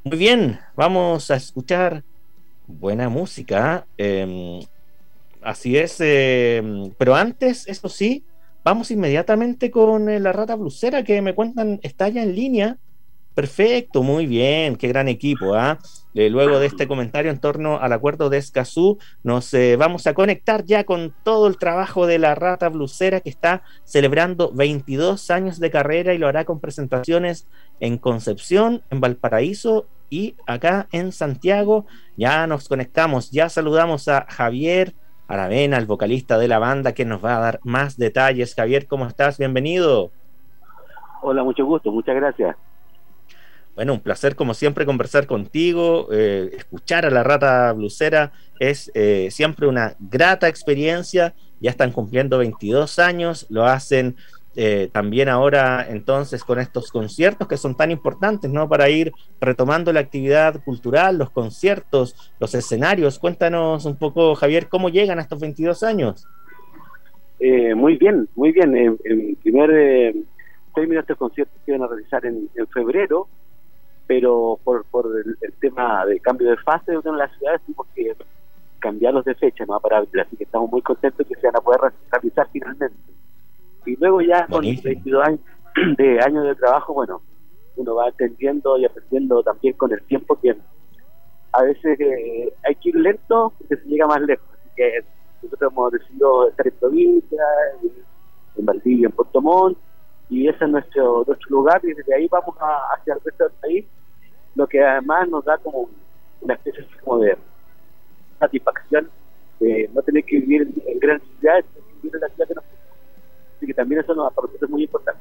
Muy bien, vamos a escuchar buena música. Así es, pero antes, eso sí, vamos inmediatamente con la Rata Blusera que me cuentan está ya en línea. Perfecto, muy bien, qué gran equipo, ¿ah? Luego de este comentario en torno al acuerdo de Escazú, nos vamos a conectar ya con todo el trabajo de la Rata Blusera que está celebrando 22 años de carrera y lo hará con presentaciones en Concepción, en Valparaíso y acá en Santiago. Ya nos conectamos, ya saludamos a Javier Aravena, el vocalista de la banda, que nos va a dar más detalles. Javier, ¿cómo estás? Bienvenido. Hola, mucho gusto, muchas gracias. Bueno, un placer como siempre conversar contigo, escuchar a la Rata Blusera es siempre una grata experiencia, ya están cumpliendo 22 años, lo hacen también ahora entonces con estos conciertos que son tan importantes, ¿no? Para ir retomando la actividad cultural, los conciertos, los escenarios. Cuéntanos un poco, Javier, ¿cómo llegan a estos 22 años? Muy bien, muy bien. En primer término, estos conciertos se iban a realizar en febrero, pero por el tema de cambio de fase de una de las ciudades tuvimos que cambiarlos de fecha, ¿no? Para abril, así que estamos muy contentos que se van a poder realizar finalmente. Y luego ya con Buenísimo. 22 años de trabajo, bueno, uno va entendiendo y aprendiendo también con el tiempo que a veces hay que ir lento porque se llega más lejos. Así que nosotros hemos decidido estar en provincia, en Valdivia, en Puerto Montt, y ese es nuestro lugar, y desde ahí vamos hacia el resto del país, lo que además nos da como una especie así como de satisfacción de no tener que vivir en grandes ciudades, sino que vivir en la ciudad que nos gusta. Así que también eso para nosotros es muy importante.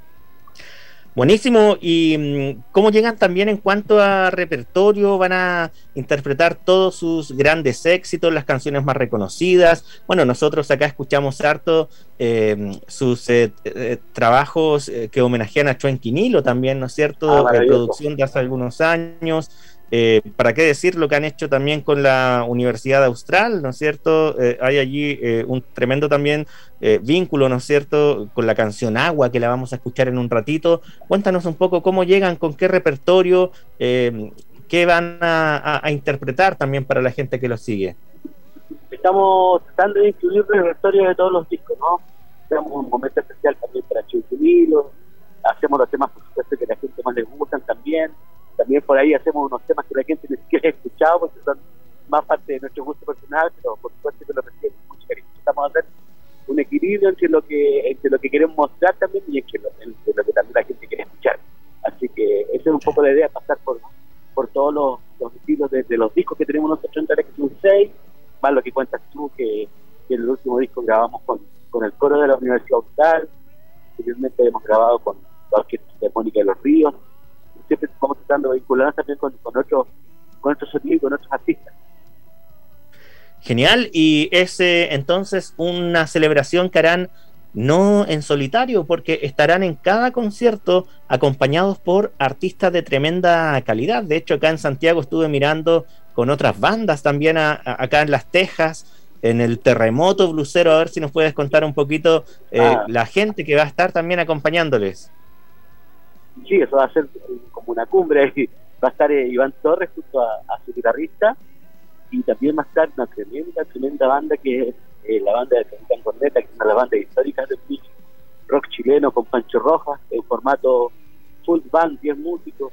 Buenísimo. ¿Y cómo llegan también en cuanto a repertorio? ¿Van a interpretar todos sus grandes éxitos, las canciones más reconocidas? Bueno, nosotros acá escuchamos harto sus trabajos que homenajean a Chuen Quinilo también, ¿no es cierto? Maravilloso. Producción de hace algunos años. ¿Para qué decir lo que han hecho también con la Universidad Austral, ¿no es cierto? Hay allí un tremendo también vínculo, ¿no es cierto?, con la canción Agua, que la vamos a escuchar en un ratito. Cuéntanos un poco cómo llegan, con qué repertorio, qué van a interpretar también para la gente que los sigue. Estamos tratando de incluir el repertorio de todos los discos, ¿no? Tenemos un momento especial también para Chunchulilo, hacemos los temas, por supuesto, que a la gente más les gustan también. También por ahí hacemos unos temas que la gente ni siquiera ha escuchado porque son más parte de nuestro gusto personal, pero por supuesto que lo reciben con mucho cariño. Estamos a hacer un equilibrio entre lo que queremos mostrar también y entre lo que también la gente quiere escuchar. Así que esa es un poco la idea, pasar por todos los estilos de los discos que tenemos nosotros en Tarea, que son 6, más lo que cuentas tú, que en el último disco grabamos con el coro de la Universidad Austral, anteriormente hemos grabado con la Orquesta Sinfónica de los Ríos. Siempre estamos tratando de vincularnos también con otros sonidos y con otros artistas. Genial, y es entonces una celebración que harán no en solitario, porque estarán en cada concierto acompañados por artistas de tremenda calidad. De hecho, acá en Santiago estuve mirando con otras bandas también acá en Las Tejas, en el Terremoto Blusero, a ver si nos puedes contar un poquito Ah, la gente que va a estar también acompañándoles. sí, eso va a ser como una cumbre. Va a estar Iván Torres junto a su guitarrista, y también va a estar una tremenda banda que es la banda de Capitán Corneta, que es una de las bandas históricas del rock chileno, con Pancho Rojas, en formato full band, 10 músicos,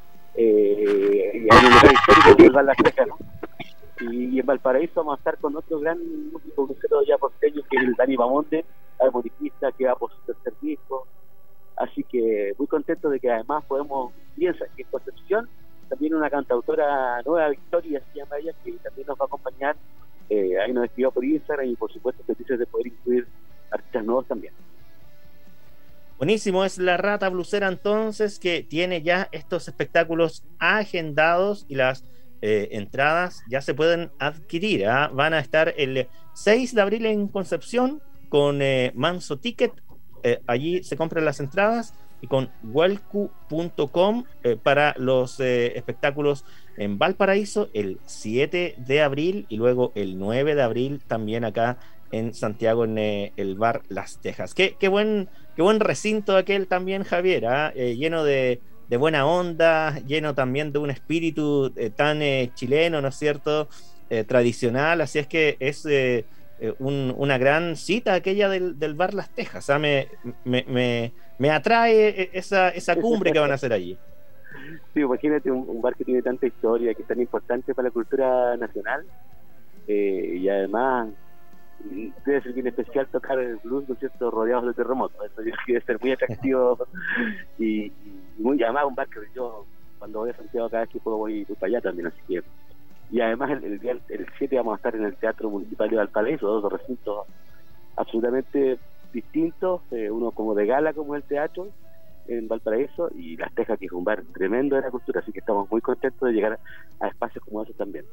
y hay un lugar histórico que es Las Tejas, ¿no? Y en Valparaíso vamos a estar con otro gran músico crucero ya porteño, que es el Dani Bamonte, armonicista, que va por su tercer disco. Así que muy contento de que además piensa que en Concepción también una cantautora nueva, Victoria se llama ella, que también nos va a acompañar. Ahí nos escribió por Instagram, y por supuesto felices de poder incluir artistas nuevos también. Buenísimo, es la Rata Blusera entonces que tiene ya estos espectáculos agendados y las entradas ya se pueden adquirir. ¿Eh? Van a estar el 6 de abril en Concepción con Manso Ticket. Allí se compran las entradas y con welcu.com para los espectáculos en Valparaíso el 7 de abril y luego el 9 de abril también acá en Santiago en el bar Las Tejas. Qué buen recinto aquel también, Javier, ¿eh? Lleno de buena onda, lleno también de un espíritu tan chileno, ¿no es cierto? Tradicional, así es que es una gran cita aquella del bar Las Tejas. ¿Ah? Me atrae esa cumbre que van a hacer allí. Sí, imagínate un bar que tiene tanta historia, que es tan importante para la cultura nacional, y además debe ser bien especial tocar el blues, ¿no es cierto?, rodeados de terremotos. Eso debe ser muy atractivo y muy, además un bar que yo cuando voy a Santiago cada vez que puedo voy para allá también, así que. Y además el 7 vamos a estar en el Teatro Municipal de Valparaíso, dos recintos absolutamente distintos, uno como de gala como el teatro en Valparaíso, y Las Tejas, que es un bar tremendo de la cultura, así que estamos muy contentos de llegar a espacios como esos también.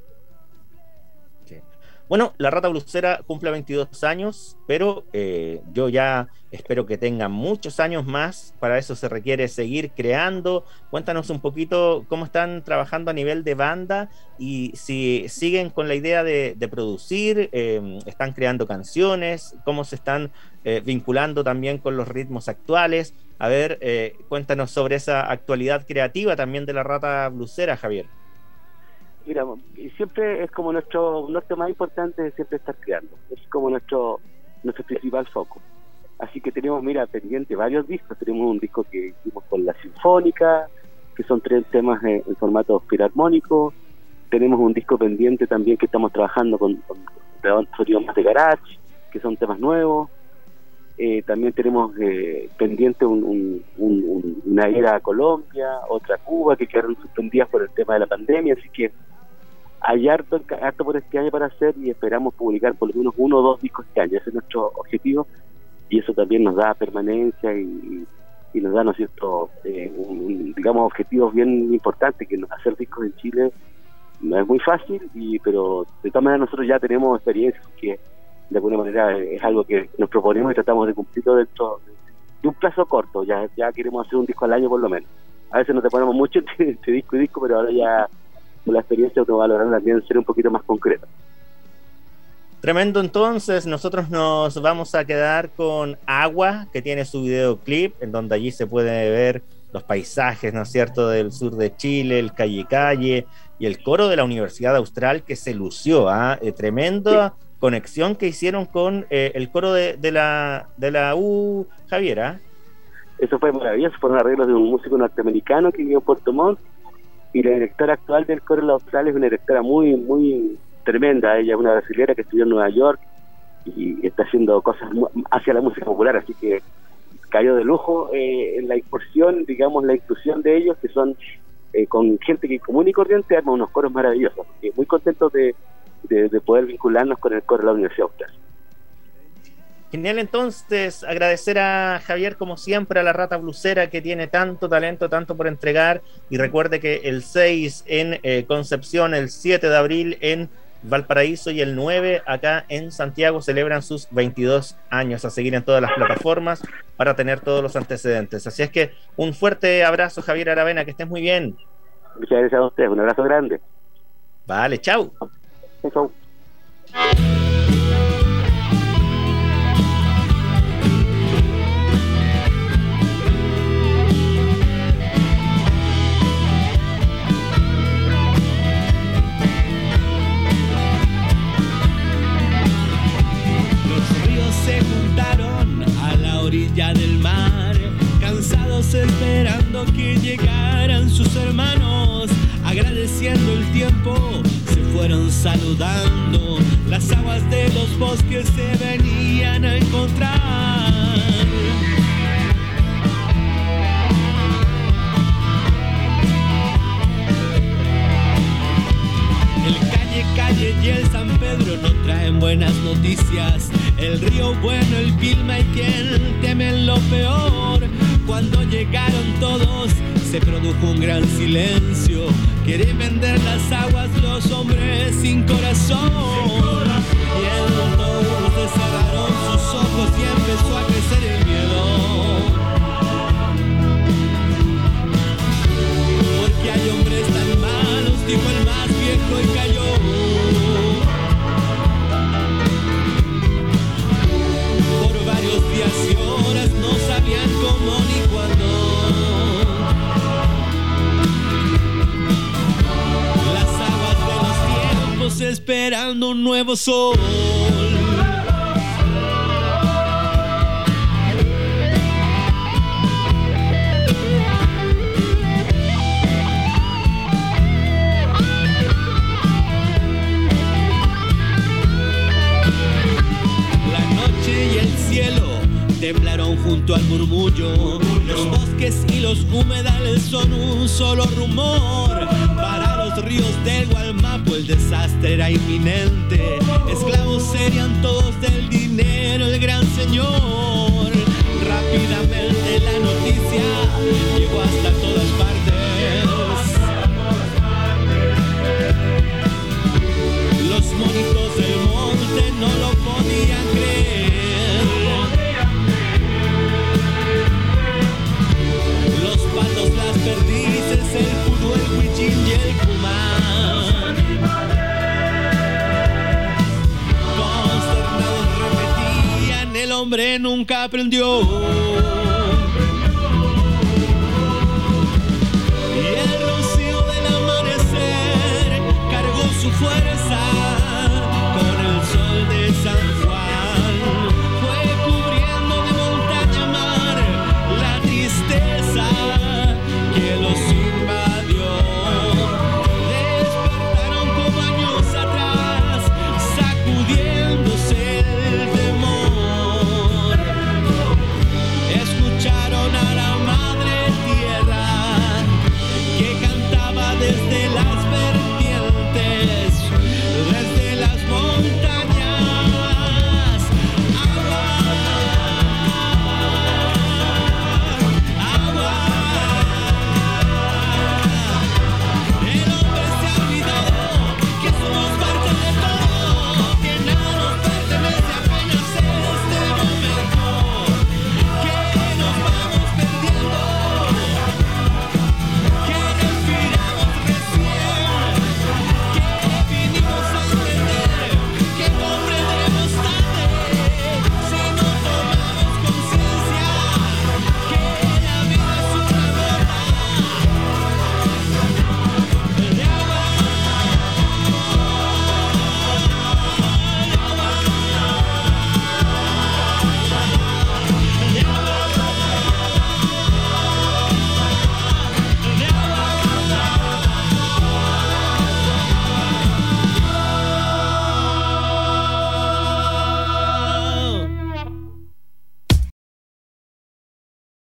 Sí. Bueno, la Rata Blusera cumple 22 años, pero yo ya espero que tenga muchos años más. Para eso se requiere seguir creando. Cuéntanos un poquito cómo están trabajando a nivel de banda y si siguen con la idea de producir, están creando canciones, cómo se están vinculando también con los ritmos actuales. A ver, cuéntanos sobre esa actualidad creativa también de la Rata Blusera, Javier. Mira, siempre es como nuestro más importante, siempre estar creando, es como nuestro principal foco. Así que tenemos, mira, pendiente varios discos. Tenemos un disco que hicimos con la Sinfónica, que son 3 temas en formato filarmónico. Tenemos un disco pendiente también que estamos trabajando con sonidos más de garage, que son temas nuevos. También tenemos pendiente una ida a Colombia, otra a Cuba, que quedaron suspendidas por el tema de la pandemia, así que hay harto por este año para hacer y esperamos publicar por lo menos 1 o 2 discos este año. Ese es nuestro objetivo y eso también nos da permanencia y nos da, ¿no es cierto?, digamos, objetivos bien importantes, que hacer discos en Chile no es muy fácil, pero de todas maneras nosotros ya tenemos experiencia, que de alguna manera es algo que nos proponemos y tratamos de cumplirlo dentro de un plazo corto. Ya queremos hacer un disco al año por lo menos. A veces nos separamos mucho entre disco y disco, pero ahora ya con la experiencia uno va a lograr también ser un poquito más concreto. Tremendo. Entonces nosotros nos vamos a quedar con Agua, que tiene su videoclip, en donde allí se puede ver los paisajes, ¿no es cierto?, del sur de Chile, el calle y el coro de la Universidad Austral, que se lució, tremenda sí. Conexión que hicieron con el coro de la U, Javier. Eso fue maravilloso. Fueron arreglos de un músico norteamericano que vive en Puerto Montt, y la directora actual del coro de la Austral es una directora muy, muy tremenda. Ella es una brasileña que estudió en Nueva York y está haciendo cosas hacia la música popular, así que cayó de lujo en la incursión, digamos, la inclusión de ellos, que son con gente que común y corriente arma unos coros maravillosos. Muy contentos de poder vincularnos con el coro de la Universidad Austral. Genial. Entonces, agradecer a Javier, como siempre, a la Rata Blusera, que tiene tanto talento, tanto por entregar, y recuerde que el 6 en Concepción, el 7 de abril en Valparaíso y el 9 acá en Santiago celebran sus 22 años. A seguir en todas las plataformas para tener todos los antecedentes. Así es que un fuerte abrazo, Javier Aravena, que estés muy bien. Muchas gracias a ustedes, un abrazo grande. Vale, chau. Chau. Orilla del mar, cansados esperando que llegaran sus hermanos, agradeciendo el tiempo, se fueron saludando, las aguas de los bosques se venían a encontrar. El calle y el San Pedro no traen buenas noticias. El río bueno, el Pilma y quien temen lo peor. Cuando llegaron todos se produjo un gran silencio. Quieren vender las aguas los hombres sin corazón. Y entonces cerraron sus ojos y empezó a crecer el miedo. Porque hay hombres tan malos, dijo el más viejo y cayó. Días y horas no sabían cómo ni cuándo. esperando un nuevo sol. Temblaron junto al murmullo. Los bosques y los humedales son un solo rumor. Para los ríos del Gualmapu el desastre era inminente. Esclavos serían todos del dinero, el gran señor. Rápidamente la noticia llegó hasta todas partes. Los monitos del monte no lo podían creer. Las perdices, el pudú, el huichín y el cumán, consternados repetían: el hombre nunca aprendió.